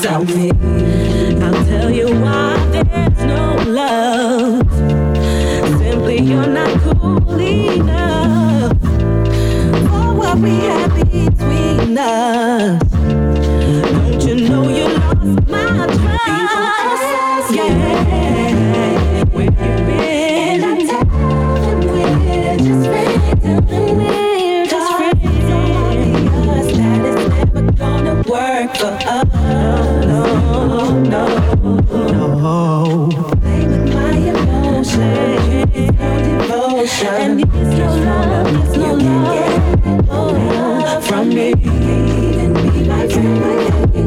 Tell me, I'll tell you why there's no love. Simply you're not cool enough for what we have between us. Don't you know you lost my trust? Yeah, where you been? And I tell them we're just friends. Tell them we're just friends. So obvious that it's never gonna work for us. No, no, no. Play with my emotions, no devotion, and it's no love, it's no love from me. You can't even be my friend.